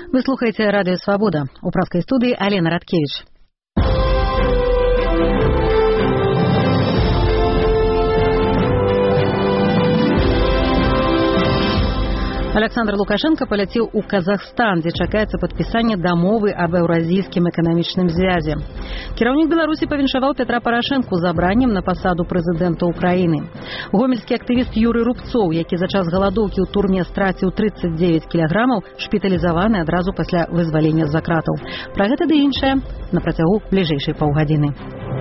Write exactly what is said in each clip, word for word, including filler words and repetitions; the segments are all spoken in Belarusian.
Вы слухаете радио «Свобода». У правской студии Алена Радкевич. Александр Лукашенко полетел у Казахстан, где чакаецца падпісанне дамовы аб еўразійскім эканамічным звязе. Кіраўнік Беларусі павіншаваў Петра Парашэнку забраннем на пасаду прэзідэнта Украіны. Гомельскі актывіст Юрый Рубцоў, які за час галадоўкі ў турме страціў трыццаць дзевяць кілаграмаў, шпіталізаваны адразу пасля вызвалення з-за кратаў. Пра гэта ды іншае на працягу бліжэйшай паўгадзіны.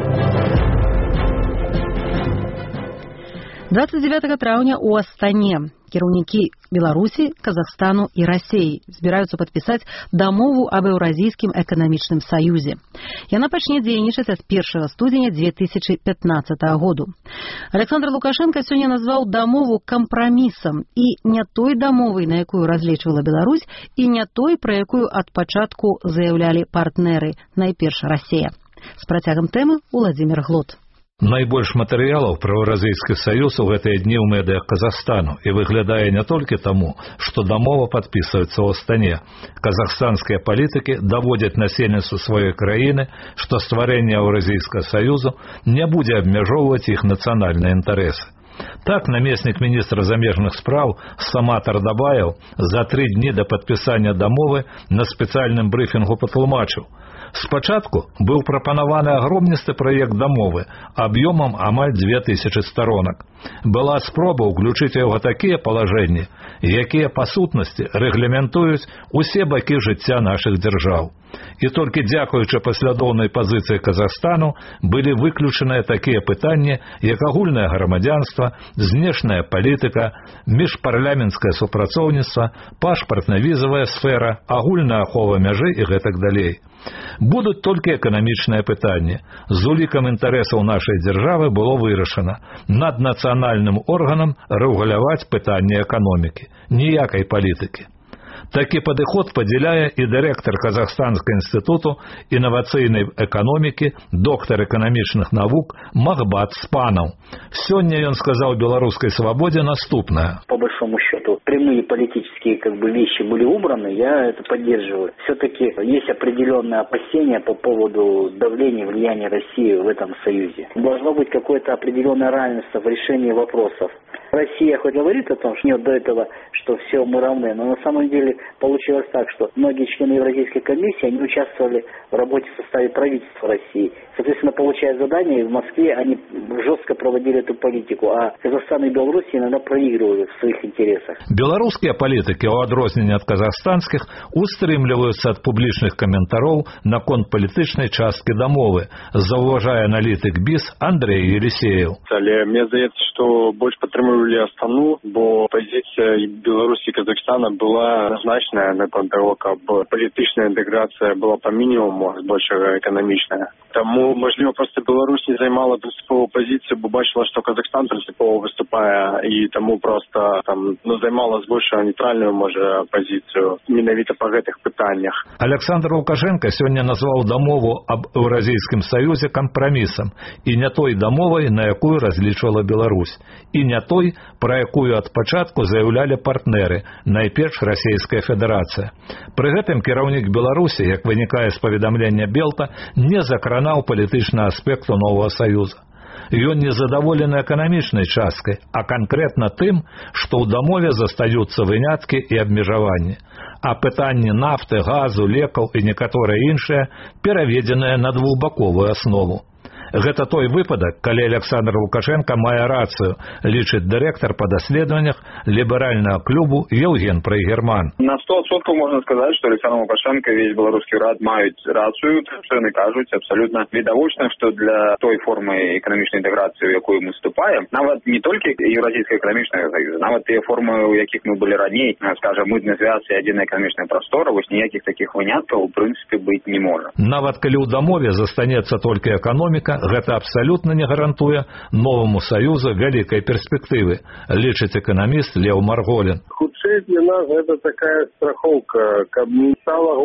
двадцать девятого траўня ў Астане кіраўнікі Беларусі, Казахстану і Расіі збіраюцца падпісаць дамову аб еўразійскім эканамічным саюзе. Яна пачне дзейнічаць ад першага студзеня две тысячы пятнаццатага году. Александр Лукашенко сёння назваў дамову кампрамісам і не той дамовай, на якую разлічвала Беларусь, і не той, пра якую ад пачатку заяўлялі партнеры, найперш Расія. З працягам тэмы Уладзімір Глот. Найбольш матэрыялаў пра Еўразійскі саюз у гэтыя дні ў медыях Казахстану і выглядае не толькі таму, што дамова падпісваецца ў Астане. Казахстанскія палітыкі даводзяць насельніцтву сваёй краіны, што стварэнне Еўразійскага саюзу не будзе абмяжоўваць іх нацыянальныя інтарэсы. Так, намеснік міністра замежных спраў Самат Ардабаев за тры дні да падпісання дамовы на спецыяльным брыфінгу патлумачыў: спачатку быў прапанаваны агромністы праект дамовы аб'ёмам амаль дзве тысячы старонак. Была спроба ўключыць у яго такія палажэнні, якія па сутнасці рэгламентуюць усе бакі жыцця нашых дзяржаў. І толькі дзякуючы паслядоўнай пазіцыі Казахстану былі выключаныя такія пытанні, як агульнае грамадзянства, знешняя палітыка, міжпарламенцкае супрацоўніцтва, пашпартна-візавая сфера, агульная ахова мяжы і гэтак далей. Будуць толькі эканамічныя пытанні. З улікам інтарэсаў нашай дзяржавы было вырашана над нацыянальным органам рэгуляваць пытанні эканомікі, ніякай палітыкі. Такі падыход падзяляе і дырэктар Казахстанскага інстытуту інавацыйнай эканомікі, доктар эканамічных навук Махбат Спанов. Сёння ён сказаў «Белорусской свободе» наступное. По большому счету, прямые политические как бы, вещи были убраны, я это поддерживаю. Все-таки есть определенные опасения по поводу давления, влияния России в этом союзе. Должно быть какое-то определенное равенство в решении вопросов. Россия хоть говорит о том, что нет до этого, что все мы равны, но на самом деле получилось так, что многие члены Евразийской комиссии, они участвовали в работе в составе правительства России. Соответственно, получая задания, в Москве они жестко проводили эту политику, а Казахстан и Беларусь иногда проигрывали в своих интересах. Белорусские политики, у адрознення от казахстанских, устрымліваюцца ад публічных каментароў наконт палітычнай часткі дамовы, заўважае аналітык БІС Андрей Елисеев. Але мне здаецца, што больш падтрымлівалі Астану, бо пазіцыя Беларусі і Казахстана была значная наконт того, каб палітычная інтэграцыя была па мінімуму, збольшага эканамічная. Таму, можливо, просто Беларусь не займала принциповую позицию, бо бачила, что Казахстан принципово выступая, и тому просто там, ну, займала больше нейтральную, может, позицию, менавіта по этих питаниях. Александр Лукашенко сегодня назвал дамову об Еўразійскім союзе компромиссом, и не той дамовой, на якую различивала Беларусь, и не той, про якую от початку заявляли партнеры, найперш Российская Федерация. При гэтым кіраўнік Беларусі, як вынікае з паведамлення Белта, не закранаў палітычны аспект нового союза. Ён не задаволены эканамічнай часткай, а канкрэтна тым, што ў дамове застаюцца выняткі і абмежаванні, а пытанні нафты, газу, лекаў і некаторыя іншыя пераведзеныя на двухбаковую аснову. Гэта той выпадак, калі Александр Лукашенко мае рацыю, лічыць дырэктар па даследаваннях ліберальнага клубу Евген Прайгерман. На сто адсоткаў можна сказаць, што Александр Лукашенко і весь беларускі рад маюць рацыю, што яны кажуць абсалютна відавочна, што для той формы эканамічнай інтэграцыі, у якую мы вступаем, нават не толькі Еўразійскага эканамічнага саюза, нават тыя формы, у якіх мы былі раней, скажам, мытны звяз і адзіная эканамічная прастора, вось ніякіх такіх выняткаў у прынцыпе быць не можа. Нават калі ў дамове застанецца толькі эканоміка, гэта абсалютна не гарантуе новаму саюзу вялікай перспектывы, лічыць эканаміст Леў Марголін. Хутчэй для нас гэта такая страхоўка, каб не стала горш.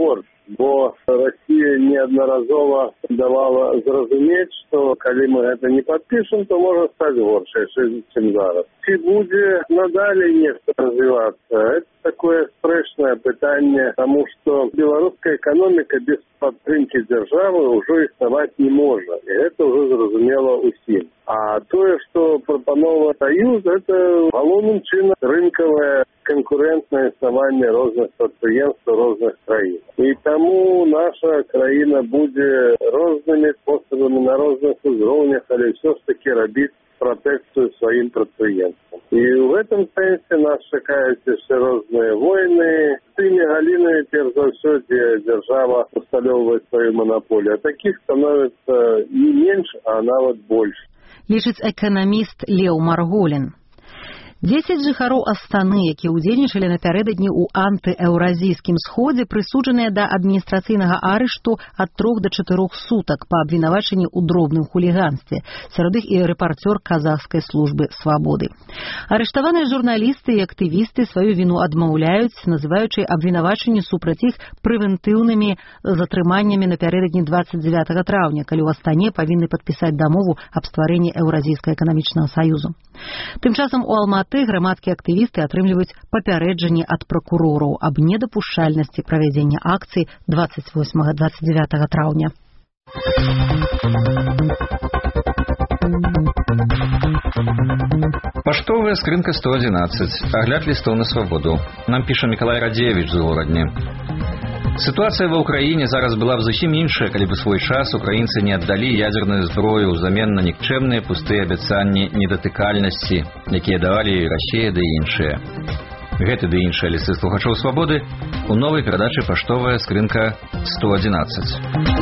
бо Россия неодноразово давала зразумець, что калі мы это не подпишем, то может стать горше, чем зараз. Чи буде надалі нефть развиваться? Это такое спрэчнае пытанне, потому что белорусская экономика без подтримки державы уже існаваць не может. И это уже зразумела усім. А тое, что прапановывает Союз, это галоўным чынам рынковое конкурентное існаванне розных прадпрыемств розных краін. И тому наша краіна будет разными способами на разных уровнях, але все ж таки рабіць протекцию своим прадпрыемствам. И в этом сенсе нас чекают еще разные войны. Теми галинами, перш за все, где держава усталёвывает свою монополию. А таких становится не меньше, а нават больше. Лічыць эканаміст Леў Марголін. Дзесяць жыхароў Астаны, якія ўдзельнічалі напярэдадні ў антыеўразійскім сходзе, прысуджаныя да адміністрацыйнага арышту ад трох да чатырох сутак па абвінавачанні ў дробным хуліганстве. Сярод іх і рэпарцёр казахскай службы свабоды. Арыштаваныя журналісты і актывісты сваю віну адмаўляюць, называючы абвінавачанні супраць іх прэвентыўнымі затрыманнямі напярэдадні дваццаць дзевятага траўня, калі ў Астане павінны падпісаць дамову аб стварэнні Еўразійскага эканамічнага саюзу. Тым часам у Алматы грамадскія актывісты атрымліваюць папярэджанні ад пракурораў аб недапушчальнасці правядзення акцый дваццаць восьмага - дваццаць дзевятага траўня. Паштовая скрынка сто адзінаццаць. Агляд лістоў на свабоду. Нам піша Мікалай Радзевіч з Горадні. Ситуация в Украине зараз была бы зусім іншая, калі бы свой час украінцы не аддалі ядерную зброю ўзамен на нікчэмныя пустыя абяцанні недатыкальнасці, якія давалі Расія ды іншыя. Гэты ды іншыя лісты слухачоў свабоды у новай перадачы «Паштовая скрынка сто адзінаццаць».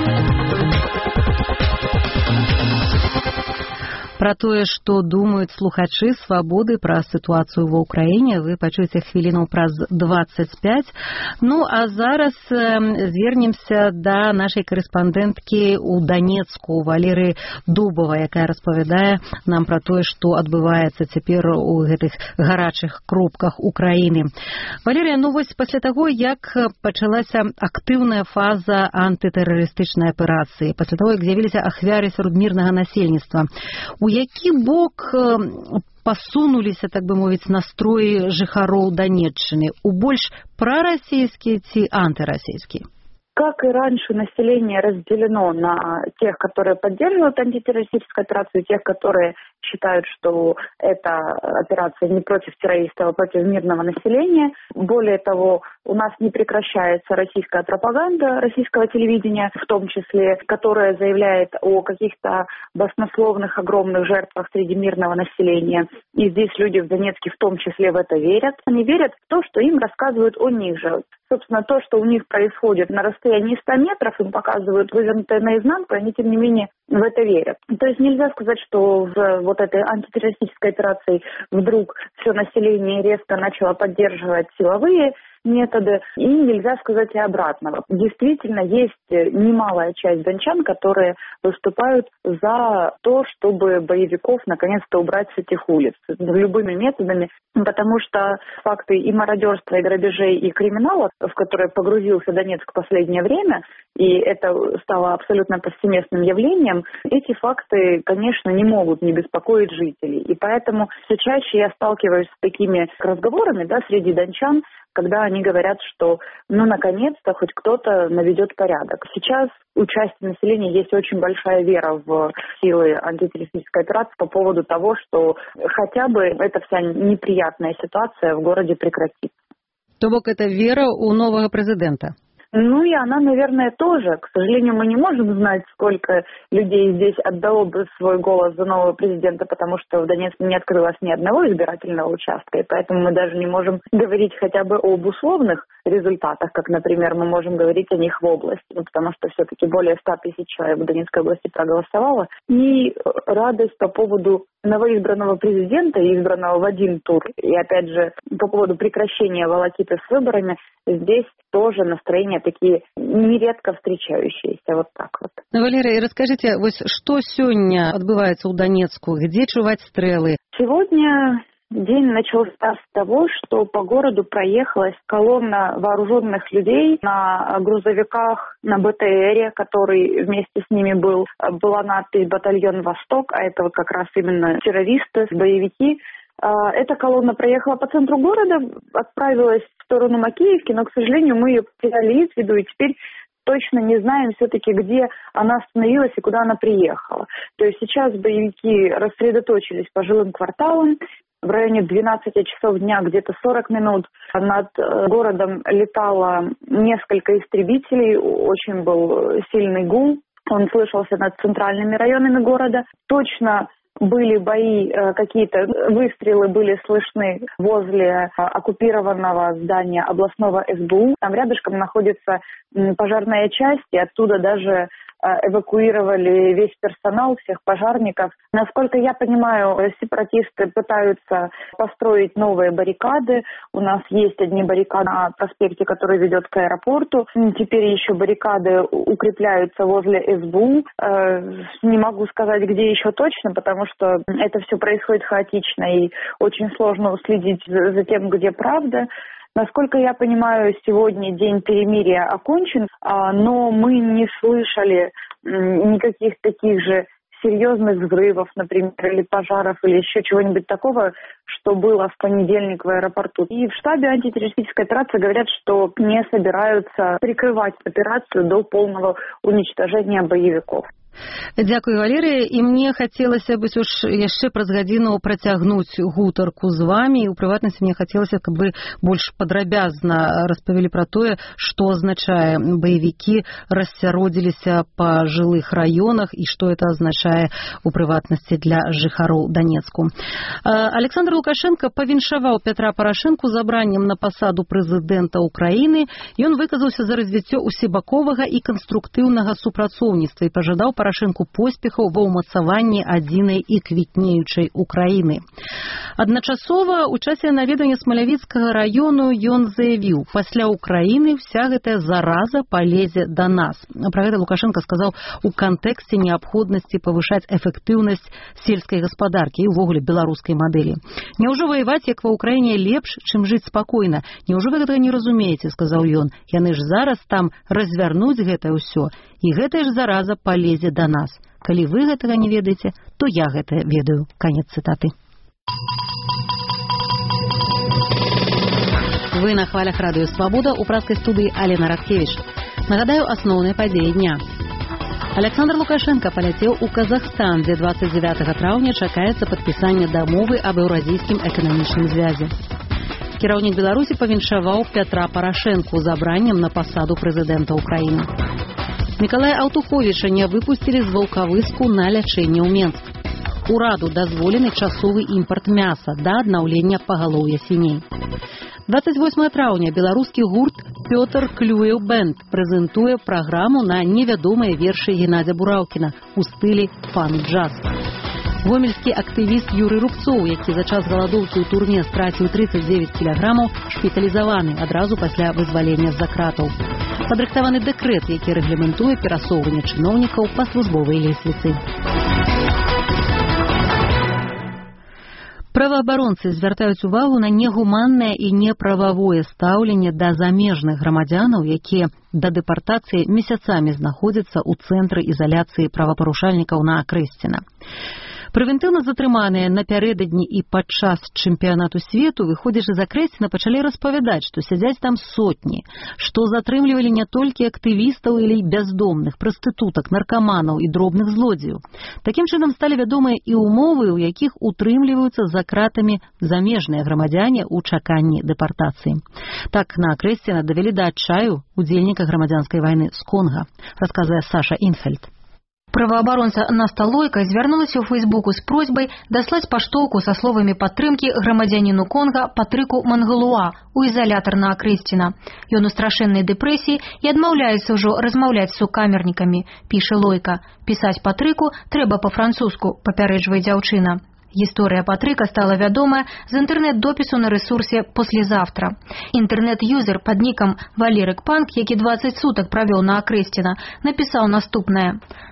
Про тое, што думаюць слухачы свабоды пра сітуацыю ва ўкраіне, вы пачуеце хвіліну праз дваццаць пяць. Ну, а зараз звернемся да нашай карэспандэнткі ў Данецку, Валерыі Дубавай, якая распавядае нам пра тое, што адбываецца цяпер у гэтых гарачых кропках Украіны. Валерыя, ну вось пасля таго, як пачалася актыўная фаза антытэрарыстычнай аперацыі, пасля таго, як з'явіліся ахвяры сярод мірнага насельніцтва, у які бок пасунуліся, так бы мовіць, настроі жыхароў Данеччыны? У больш прарасійскі ці антырасійскі? Как и раньше, население разделено на тех, которые поддерживают антитеррористическую операцию, и тех, которые считают, что эта операция не против террористов, а против мирного населения. Более того, у нас не прекращается российская пропаганда, российского телевидения, в том числе, которая заявляет о каких-то баснословных огромных жертвах среди мирного населения. И здесь люди в Донецке в том числе в это верят. Они верят в то, что им рассказывают о них же. Собственно, то, что у них происходит на расстоянии ста метров, им показывают вывернутое наизнанку, и они, тем не менее, в это верят. То есть нельзя сказать, что в вот этой антитеррористической операции вдруг все население резко начало поддерживать силовые методы, и нельзя сказать и обратного. Действительно, есть немалая часть дончан, которые выступают за то, чтобы боевиков наконец-то убрать с этих улиц любыми методами, потому что факты и мародерства, и грабежей, и криминала, в которые погрузился Донецк в последнее время, и это стало абсолютно повсеместным явлением, эти факты, конечно, не могут не беспокоить жителей. И поэтому все чаще я сталкиваюсь с такими разговорами, да, среди дончан, когда они говорят, что ну наконец-то хоть кто-то наведет порядок. Сейчас у части населения есть очень большая вера в силы антитеррористической операции по поводу того, что хотя бы эта вся неприятная ситуация в городе прекратится. То бок это вера у нового президента? Ну и она, наверное, тоже. К сожалению, мы не можем знать, сколько людей здесь отдало бы свой голос за нового президента, потому что в Донецке не открылось ни одного избирательного участка, и поэтому мы даже не можем говорить хотя бы об условных результатах, как, например, мы можем говорить о них в области, ну, потому что все-таки более ста тысяч человек в Донецкой области проголосовало. И радость по поводу новоизбранного президента, избранного в один тур, и опять же по поводу прекращения волокиты с выборами, здесь тоже настроения такие нередко встречающиеся, вот так вот. Валерия, расскажите, вот что сегодня отбывается у Донецку, где чувать стрелы? Сегодня День начался с того, что по городу проехалась колонна вооруженных людей на грузовиках, на БТРе, который вместе с ними был. Была надпись «Батальон Восток», а это вот как раз именно террористы, боевики. Эта колонна проехала по центру города, отправилась в сторону Макеевки, но, к сожалению, мы ее потеряли из виду, и теперь точно не знаем все-таки, где она остановилась и куда она приехала. То есть сейчас боевики рассредоточились по жилым кварталам. В районе двенадцати часов дня, где-то сорок минут, над городом летало несколько истребителей, очень был сильный гул. Он слышался над центральными районами города. Точно были бои, какие-то выстрелы были слышны возле оккупированного здания областного эс бэ у. Там рядышком находится пожарная часть, и оттуда даже эвакуировали весь персонал, всех пожарников. Насколько я понимаю, сепаратисты пытаются построить новые баррикады. У нас есть одни баррикады на проспекте, который ведет к аэропорту. Теперь еще баррикады укрепляются возле эс бэ у. Не могу сказать, где еще точно, потому что это все происходит хаотично и очень сложно уследить за тем, где правда. Насколько я понимаю, сегодня день перемирия окончен, но мы не слышали никаких таких же серьезных взрывов, например, или пожаров, или еще чего-нибудь такого, что было в понедельник в аэропорту. И в штабе антитеррористической операции говорят, что не собираются прикрывать операцию до полного уничтожения боевиков. Дзякуй, Валерыя, і мне хацелася б уж яшчэ праз гадзіну працягнуць гутарку з вамі, і ў прыватнасці мне хацелася, каб вы больш падрабязна распавялі пра тое, што азначае баевікі рассяродзіліся па жылых раёнах і што это азначае у прыватнасці для жыхароў Данецку. Александр Лукашенко павіншаваў Пятра Парашэнку забраннем на пасаду прэзідэнта Украіны, і ён выказаўся за развіццё усебаковага і канструктыўнага супрацоўніцтва і пажадаў Парашэнку поспехаў ва ўмацаванні адзінай і квітнеючай Украіны. Адначасова у часе наведвання Смалявіцкага раёну ён заявіў: пасля Украіны вся гэтая зараза палезе да нас. Пра гэта Лукашенко сказаў у кантэксце неабходнасці павышаць эфектыўнасць сельскай гаспадаркі і ўвогуле беларускай мадэлі. Няўжо ваяваць, як ва Ўкраіне, лепш, чым жыць спакойна? Няўжо вы гэтага не разумееце, сказаў ён. Яны ж зараз там развярнуць гэта ўсё, і гэтая ж зараза палезе да нас. Калі вы гэтага не ведаеце, то я гэта ведаю. Канец цытаты. Вы на хвалях радыё «Свабода», у праскай студыі Алена Радкевіч. Нагадаю асноўныя падзеі дня. Александр Лукашенко паляцеў у Казахстан, дзе двадцать девятого траўня чакаецца падпісанне дамовы аб еўразійскім эканамічным звязе. Кіраўнік Беларусі павіншаваў Пятра Парашэнку забраннем на пасаду прэзідэнта Украіны. Мікалая Аўтуховіча не выпусцілі з ваўкавыску на лячэнне ў Менск. Ураду дазволены часовы імпарт мяса да аднаўлення пагалоўя свіней. двадцать восьмого траўня беларускі гурт «Пётр Клюеў Бэнд» прэзентуе праграму на невядомыя вершы Геннадзя Бураўкіна у стылі фан-джаз. Гомельскі актывіст Юрый Рубцоў, які за час галадоўкі ў турме страціў тридцать девять кілаграмаў, шпіталізаваны адразу пасля вызвалення з-за кратаў. Падрыхтаваны дэкрэт, які рэгламентуе перасоўванне чыноўнікаў па службовай лесвіцы. Праваабаронцы звяртаюць увагу на негуманнае і неправавое стаўленне да замежных грамадзянаў, якія да дэпартацыі месяцамі знаходзяцца ў цэнтры ізаляцыі правапарушальнікаў на Акрэсціна. Прэвентыўна затрыманыя напярэдадні і падчас чэмпіянату свету, выходзячы з Акрэсціна, пачалі распавядаць, што сядзяць там сотні, што затрымлівалі не толькі актывістаў или бяздомных, прастытутак, наркаманаў і дробных злодзеяў. Такім чынам сталі вядомыя і ўмовы, у якіх утрымліваюцца за кратамі замежныя грамадзяне ў чаканні дэпартацыі. Так на Акрэсціна давялі да адчаю удзельніка грамадзянскай вайны з Конга, расказвае Саша Інфельд. Праваабаронца Наста Лойка звярнулася ў Фейсбуку з просьбай даслаць паштоўку са словамі падтрымкі грамадзяніну Конга Патрыку Мангалуа у ізалятар на Акрэсціна. Ён у страшэннай дэпрэсіі і адмаўляецца ўжо размаўляць з сукамернікамі, піша Лойка. Пісаць Патрыку трэба па-французску, папярэджвае дзяўчына. Гісторыя Патрыка стала вядомая з інтэрнэт-допісу на рэсурсе «Послезавтра». Інтэрнэт-юзер пад нікам Валерык Панк, які двадцать сутак правёў на Акрэсціна, напісаў наступнае.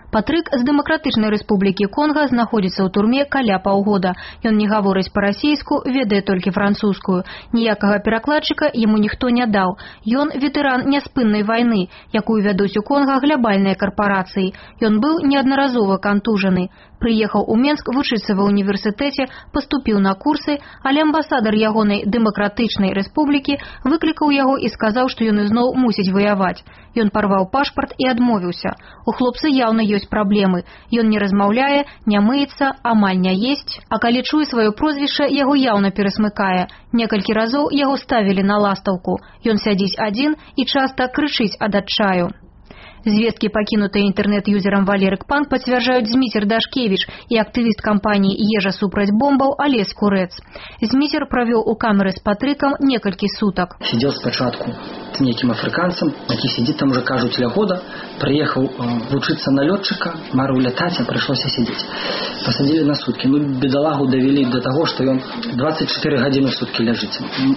Патрык з Дэмакратычнай Рэспублікі Конга знаходзіцца ў турме каля паўгода. Ён не гаворыць па-расійску, ведае толькі французскую. Ніякага перакладчыка яму ніхто не даў. Ён ветэран няспыннай вайны, якую вядуць у Конга глябальныя карпарацыі. Ён быў неаднаразова кантужаны. Прыехаў у Менск вучыцца ва ўніверсітэце, паступіў на курсы, але амбасадар ягонай Дэмакратычнай Рэспублікі выклікаў яго і сказаў, што ён ізноў мусіць ваяваць. Ён парваў пашпарт і адмовіўся. У хлопца яўна ёсць праблемы. Ён не размаўляе, не мыецца, амаль не есць, а калі чуе сваё прозвішча, яго яўна перасмыкае. Некалькі разоў яго ставілі на ластаўку. Ён сядзіць адзін і часта крычыць ад адчаю. Звесткі, пакінутыя інтэрнэт-юзерам Валерык Панк, пацвярджаюць Зміцер Дашкевіч і актывіст кампаніі «Ежа супраць бомбаў» Алесь Курэц. Зміцер правёў у камеры з Патрыкам некалькі сутак. Сидел спачатку с неким африканцем, який сидит там уже, кажуть, ля года. Приехал э, вучиться на летчика, мару летать, а пришлось сидеть. Посадили на сутки. Ну, бедолагу довели до того, что он двадцать четыре гадзіны в сутки лежит.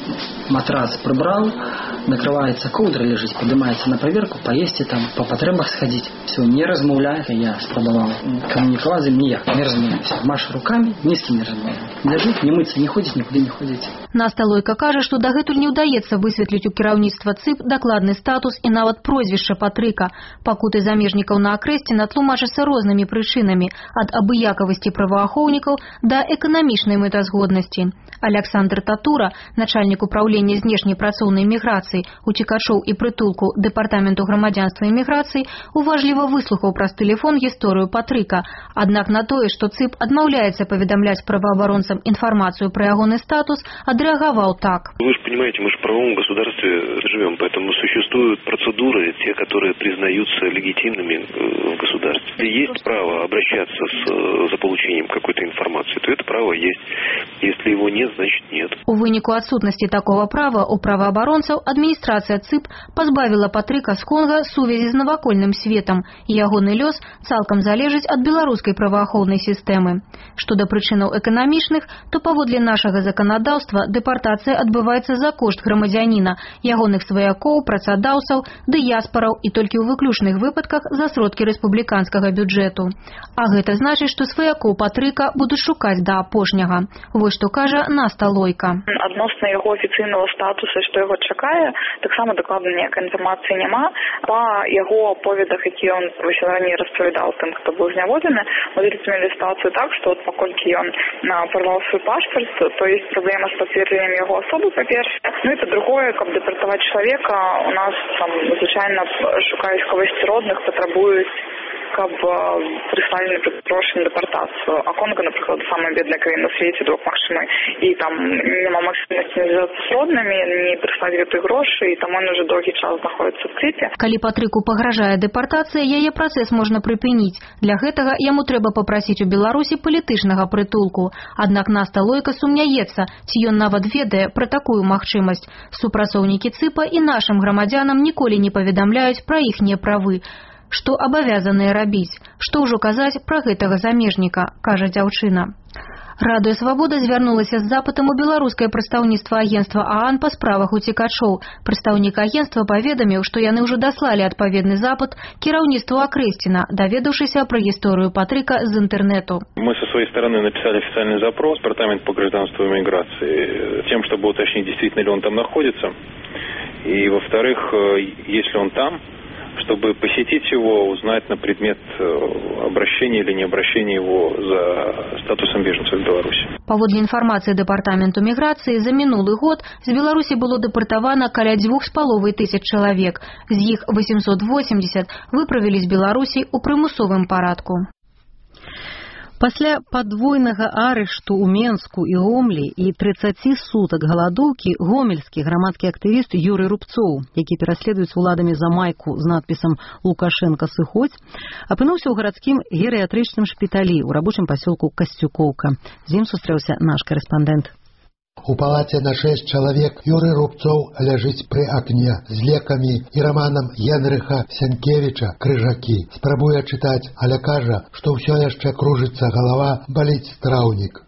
Матрас прибрал, накрывается ковдра лежит, поднимается на проверку, поесть там, по потребах сходить. Все, не размовляет, я спробовал коммуниковать, ніяк, не размовляется. Маша руками, ни с кем не размовляет. Лежит, не мыться, не ходить, никуда не ходить. Насталойка кажа, што дагэтуль не ўдаецца высветліць у кіраўніцтва ЦИП дакладны статус і нават прозвішча Патрыка. Пакуты замежнікаў на Акрэсціна тлумачацца рознымі прычынамі, ад абыякавасці праваахоўнікаў да эканамічнай мэтазгоднасці. Александр Татура, начальнік управлення знешняй працоўнай міграцыі, уцекачоў і прытулку Дэпартаменту грамадзянства і міграцыі, уважліва выслухаў праз тэлефон гісторыю Патрыка. Аднак на тое, што ЦИП адмаўляецца паведамляць праваабаронцам інфармацыю пра ягоны статус, реагировал так. Вы же понимаете, мы же в правовом государстве живем, поэтому существуют процедуры, те, которые признаются легитимными в государстве. Если есть право обращаться с, за получением какой-то информации, то это право есть. Если его нет, значит нет. У выніку адсутнасці такого права у праваабаронцаў адміністрацыя ЦИП пазбавіла Патрыка з Конга сувязі з навакольным светам, і ягоны лёс цалкам залежыць ад беларускай праваахоўнай сістэмы. Што да прычынаў эканамічных, то паводле нашага заканадаўства дэпартацыя адбываецца за кошт грамадзяніна, ягоных сваякоў, працадаўцаў, дыяспараў і толькі ў выключных выпадках за сродкі рэспубліканскага бюджэту. А гэта значыць, што сваякоў Патрыка будуць шукаць да апошняга. Вось што кажа Насталойка. Адносна яго афіцыйнага статуса, што яго чакае, таксама дакладна ніякай інфармацыі няма. Па яго аповедах, які ён раней распавядаў тым, хто быў зняволены, мы зразумелі сітуацыю так, што от паколькі ён парваў свой пашпарт, то есть проблема с подтверждением его особы, по-перше. Ну и по-другое, как депортовать человека, у нас там, звычайно, шукаюць когось родных, потребують как бы прислали на предпрошенную депортацию. А Конго, например, самая бедная краина в свете, двух максимы, и там нема максимальности не связаться с родными, не прислать гэты гроши, и там он уже долгий час находится в ЦИПе. Калі Патрыку пагражае дэпартацыя, яе працэс можна прыпыніць. Для гэтага яму трэба папрасіць у Беларусі палітычнага прытулку. Аднак Насталойка сумняецца, ці ён нават ведае пра такую магчымасць. Супрацоўнікі ЦИПа і нашым грамадзянам ніколі не паведамляюць пра іхнія правы. Што абавязаныя рабіць? Што ўжо казаць пра гэтага замежніка, кажа дзяўчына. Радыё Свабода звярнулася з запытам у беларускае прадстаўніцтва агенцтва ААН па справах уцекачоў. Прадстаўнік агенцтва паведаміў, што яны ўжо даслалі адпаведны запыт кіраўніцтву Акрэсціна, даведаўшыся пра гісторыю Патрыка з интернету. Мы со своей стороны написали официальный запрос в Департамент по гражданству и миграции, тем, чтобы уточнить, действительно ли он там находится. И, во-вторых, если он там, чтобы посетить его, узнать на предмет обращения или не обращения его за статусом беженца в Беларуси. Паводле інфармацыі Дэпартаменту міграцыі, за мінулы год з Беларусі было дэпартавана каля дзвюх з паловай тысяч чалавек. З іх восемьсот восемьдесят выправілі з Беларусі ў прымусовым парадку. Пасля падвойнага арышту ў Менску і Гомлі і трыццаці сутак галадоўкі гомельскі грамадскі актывіст Юрый Рубцоў, які пераследуюць уладамі за майку з надпісам «Лукашенко сыходзь», апынуўся ў гарадскім герыятрычным шпіталі ў рабочым пасёлку Касцюкоўка. З ім сустрэўся наш карэспандэнт. У палаце на шесть чалавек Юрый Рубцоў ляжыць пры акне з лекамі і раманам Генрыха Сянкевіча «Крыжакі». Спрабуе чытаць, але кажа, што ўсё яшчэ кружыцца галава, баліць страўнік.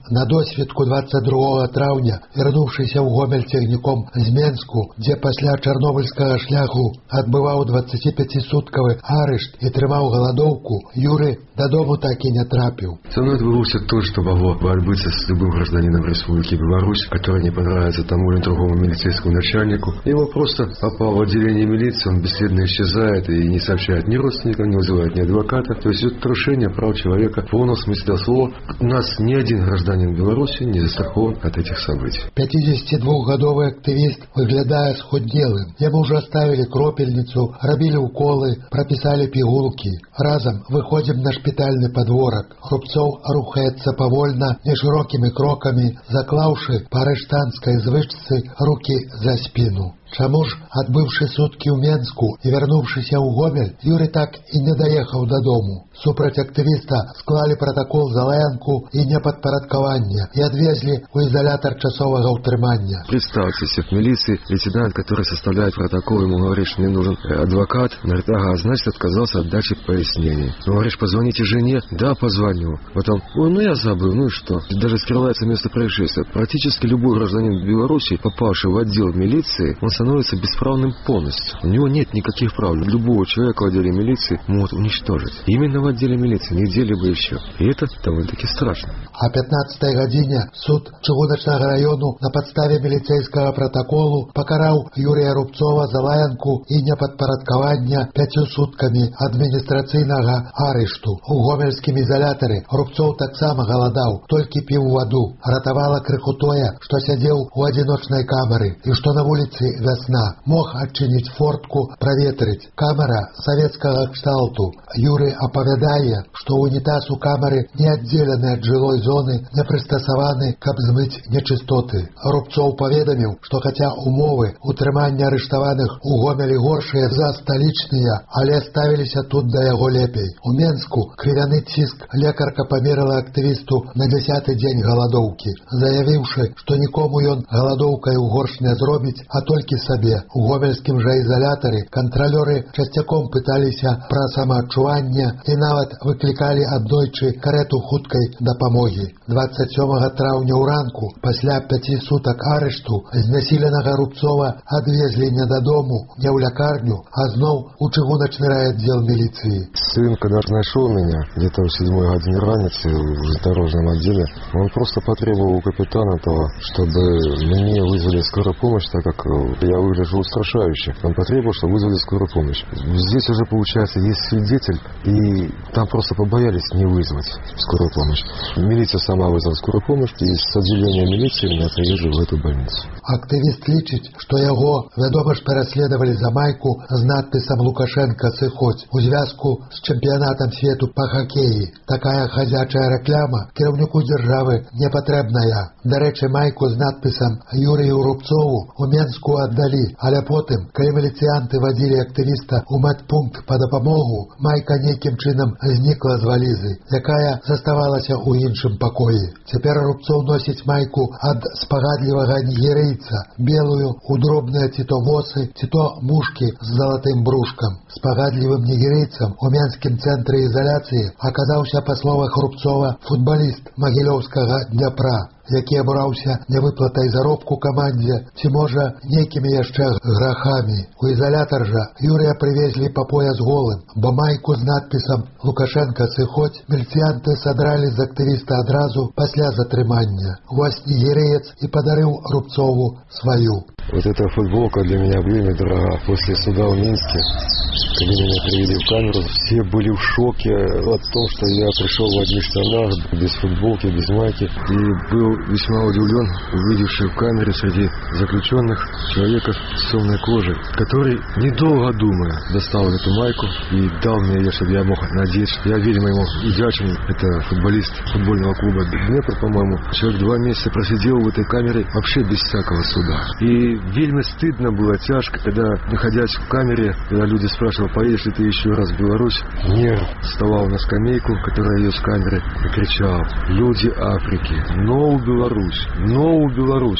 На досведку двадцать другого траўня, вярнуўшыся ў Гомель цягніком з Менску, дзе пасля чарнобыльскага шляху адбываў двадцатипяцісуткавы арышт і трымаў галадоўку, Юры дадому так и не трапил. Со мной отбылся то, что могло бы отбыться с любым гражданином Республики Беларусь, который не понравится тому или другому милицейскому начальнику. Его просто попал в отделение милиции, он бесследно исчезает и не сообщает ни родственникам, не вызывает ни адвоката. То есть это нарушение прав человека в полном смысле слова. У нас ни один гражданин Беларуси не застрахован от этих событий. пятидесятидвухгадовый активист выглядая схуднелым. Ему уже оставили кропельницу, робили уколы, прописали пигулки. Разом выходим на шпитальный подворок. Рубцов рухается повольно, неширокими кроками, заклавши по арештанской звычцы руки за спину. Чаму ж, адбыўшы суткі ў Менску і вярнуўшыся ў Гомель, Юрий так і не доехаў дадому. Супраць актывіста склалі протокол за лаянку і непадпарадкаванне і адвезлі ў изолятор часовага ўтрымання. Представьте себе, в милиции лейтенант, который составляет протокол, ему говорит, что мне нужен адвокат. Он говорит, ага, значит, отказался от дачи пояснений. Ну, говоришь, позвоните жене? Да, позвоню. Потом, ой, ну я забыл, ну и что? Даже скрывается место происшествия. Практически любой гражданин Беларуси, попавший в отдел милиции, он становится бесправным полностью. У него нет никаких прав. Любого человека в отделе милиции могут уничтожить. Именно в отделе милиции, не где-либо еще. И это довольно-таки страшно. О пятнадцатой гадзіне суд Чыгуначнага району на подставе милицейского протоколу покарал Юрия Рубцова за лаянку и неподпарадкавання пятью сутками администрацийного арешту. У гомельскім изоляторе Рубцов таксама голодал, только пил воду. Ратовало крыху тое, что сидел у одиночной камеры и что на улице весна. Мог отчинить фортку, проветрить. Камера советского кшталту. Юрий оповедает, что унитаз у камеры не отделенный от жилой зоны, не пристасованы, каб змыть нечистоты. Рубцов поведомил, что хотя умовы утрымання арыштаваных у Гомелі горшыя за столичные, але ставились тут до яго лепей. У Менску крывяны ціск лекарка померила активисту на десятый день голодовки, заявивши, что никому ён голодовкой горш не зробить, а только себе. У гомельскім же изоляторе контролеры частяком пытались про самоотчуванне и нават выкликали аднойчы карету хуткой дапамоги. двадцать сёмага траўня ў ранку, пасля пяти суток арешту, знасіленага Рубцова адвезли не додому, не ў лякарню, а зноў у чыгуначны райотдел милиции. Сын, когда нашел меня, где-то в седьмой године раницы в железнодорожном отделе, он просто потребовал у капитана того, чтобы мне вызвали скорую помощь, так как я выгляжу устрашающе. Он потребовал, чтобы вызвали скорую помощь. Здесь уже, получается, есть свидетель, и там просто побоялись не вызвать скорую помощь. Милиция сама вызвала скорую помощь, и с отделения милиции меня привезли в эту больницу. Активист лічыць, што яго, вядома ж, пераследавалі за майку з надпісам «Лукашенко сыходзь» у звязку з чэмпіянатам свету па хакеі. Такая хадзячая рэкляма кіраўніку дзяржавы не патрэбная. Дарэчы, майку з надпісам Юрію Рубцову у Менску аддалі, але потым, калі міліцыянты вадзілі актывіста ў медпункт па дапамогу, майка нейкім чынам знікла з валізы, якая заставалася ў іншым пакоі. Цяпер Рубцов носіць майку ад спагадлівага нігерыйца, белую, у дробныя ці то восы, ці то мушкі з залатым брушкам. Спагадлівым нігерыйцам у Менскім цэнтры ізаляцыі аказаўся, па словах Рубцова, футбаліст магілёўскага Дняпра, які абураўся невыплатай заробку камандзе ці, можа, нейкімі яшчэ грахамі. У изолятор жа Юрия привезли по пояс голым, бо майку з надпісам «Лукашенко сыходзь» міліцыянты садралі з актывіста адразу пасля затрымання. Вось нігерыец і падарыў Рубцову сваю. Вот эта футболка для меня время дорога. После суда в Минске, когда меня привели в камеру, все были в шоке от того, что я пришел в одних штанах, без футболки, без майки. И был весьма удивлен, увидевший в камере среди заключенных человека с темной кожей, который, недолго думая, достал эту майку и дал мне ее, чтобы я мог надеть. Я, видимо, ему вдячен. Это футболист футбольного клуба Днепр, по-моему. Человек два месяца просидел в этой камере вообще без всякого суда. И вельми стыдно было, тяжко, когда, находясь в камере, когда люди спрашивали, поедешь ли ты еще раз в Беларусь, нерв вставал на скамейку, которая есть в камере, и кричал: «Люди Африки, но Беларусь, но Беларусь».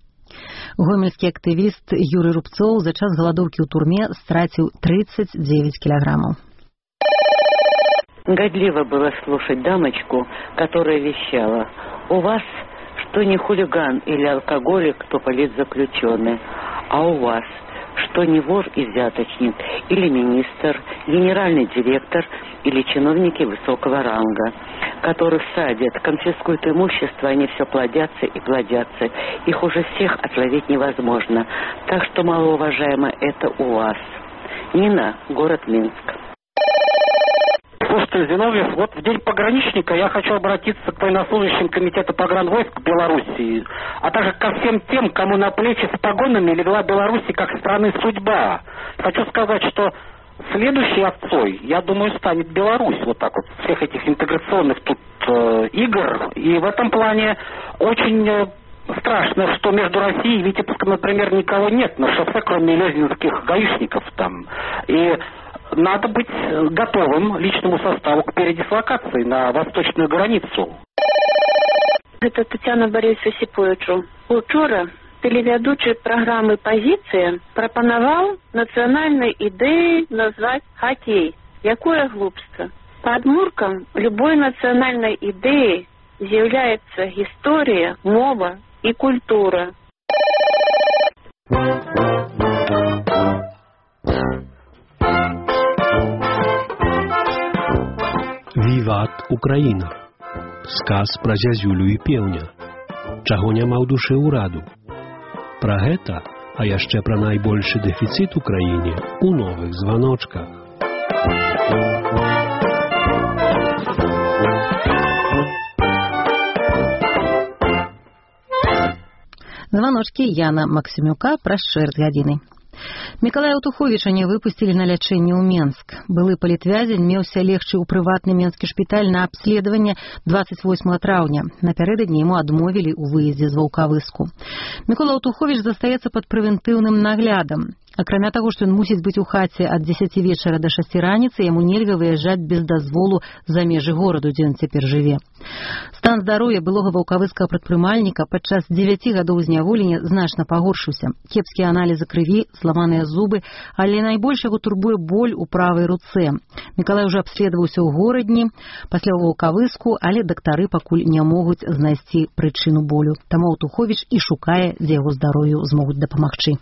Гомельскі актывіст Юрий Рубцов за час галадоўкі ў турме страціў тридцать девять килограммов. Годливо было слушать дамочку, которая вещала: У вас что не хулиган или алкоголик, то политзаключенный, а у вас что не вор и взяточник, или министр, генеральный директор или чиновники высокого ранга, которых садят, конфискуют имущество, они все плодятся и плодятся. Их уже всех отловить невозможно. Так что, малоуважаемое, это у вас. Нина, город Минск. Слушайте, Зиновьев, вот в день пограничника я хочу обратиться к военнослужащим Комитета погранвойск Белоруссии, а также ко всем тем, кому на плечи с погонами легла Беларуси как страны судьба. Хочу сказать, что следующей овцой, я думаю, станет Беларусь. Вот так вот, всех этих интеграционных тут э, игр. И в этом плане очень э, страшно, что между Россией и Витебском, например, никого нет на шоссе, кроме лезгинских гаишников там. И надо быть готовым личному составу к передислокации на восточную границу. Это Тетяна Борисовича Осиповичу. Учора телеведущий программы «Позиция» пропоновал национальной идеей назвать хоккей. Якое глупство. Подмурком любой национальной идеи является история, мова и культура. Віват Украіна. Сказ пра зязюлю і пеўня. Чаго няма ў душы ўраду. Пра гэта, а яшчэ пра найбольшы дэфіцыт у краіне у новых званочках. Званочкі Яна Максімюка праз чвэрць гадзіны. Мікалая Аўтуховіча не выпусцілі на лячэнне ў Менск. Былы палітвязень меўся легчы ў прыватны менскі шпіталь на абследаванне двадцать восьмага траўня. Напярэдадні яму адмовілі ў выездзе з Ваўкавыску. Мікола Аўтуховіч застаецца пад прэвентыўным наглядам. Акрамя таго, што ён мусіць быць у хаце ад дзесяці вечара да шасці раніцы, яму нельга выязджаць без дазволу за межы гораду, дзе ён цяпер жыве. Стан здароўя былога ваўкавыскага прадпрымальніка падчас дзевяці гадоў зняволення значна пагоршыўся. Кепскія аналізы крыві, зламаныя зубы, але найбольш яго турбуе боль у правай руцэ. Мікалай уже абследаваўся ў горадні, пасля ў Ваўкавыску, але дактары пакуль не могуць знайсці прычыну болю. Таму Аўтуховіч і шукае, дзе яго здароўю змогуць дапамагчы.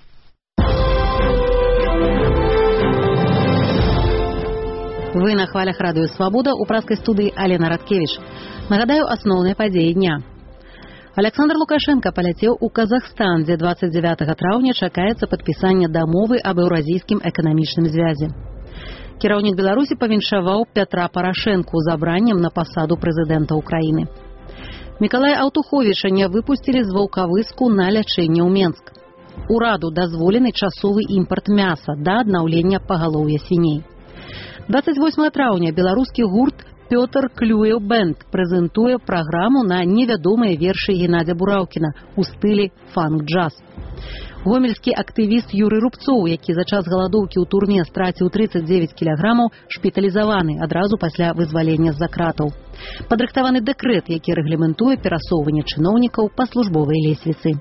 Вы на хвалях радыё «Свабода», у праскай студыі Алена Радкевіч. Нагадаю асноўныя падзеі дня. Александр Лукашенко паляцеў у Казахстан, дзе двадцать девятага траўня чакаецца падпісанне дамовы аб еўразійскім эканамічным звязе. Кіраўнік Беларусі павіншаваў Пятра Парашэнку забраннем на пасаду прэзідэнта Украіны. Мікалая Аўтуховіча не выпусцілі з Ваўкавыску на лячэнне ў Менск. Ураду дазволены часовы імпарт мяса да аднаўлення пагалоўя свіней. двадцать восьмага траўня беларускі гурт Пётр Клюеў Бэнд прэзентуе праграму на невядомыя вершы Геннадзя Бураўкіна ў стылі фанк-джаз. Гомельскі актывіст Юрый Рубцоў, які за час галадоўкі ў турме страціў тридцать девять кілаграмаў, шпіталізаваны адразу пасля вызвалення з-за кратаў. Падрыхтаваны дэкрэт, які рэгламентуе перасоўванне чыноўнікаў па службовай лесвіцы.